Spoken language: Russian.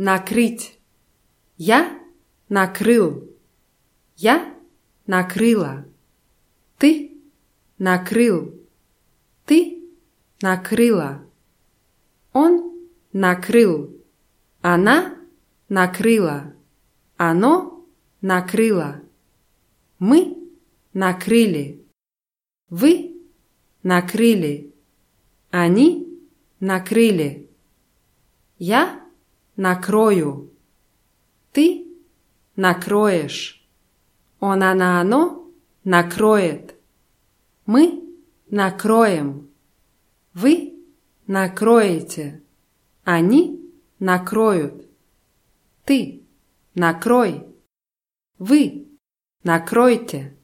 накрыть. Я накрыл. Я накрыла. Ты накрыл. Ты накрыла. Он накрыл. Она накрыла. Оно накрыло. Мы накрыли. Вы накрыли. Они накрыли. Я накрою. Ты накроешь. Он, она, оно накроет. Мы накроем. Вы накроете. Они накроют. Ты накрой. Вы накройте.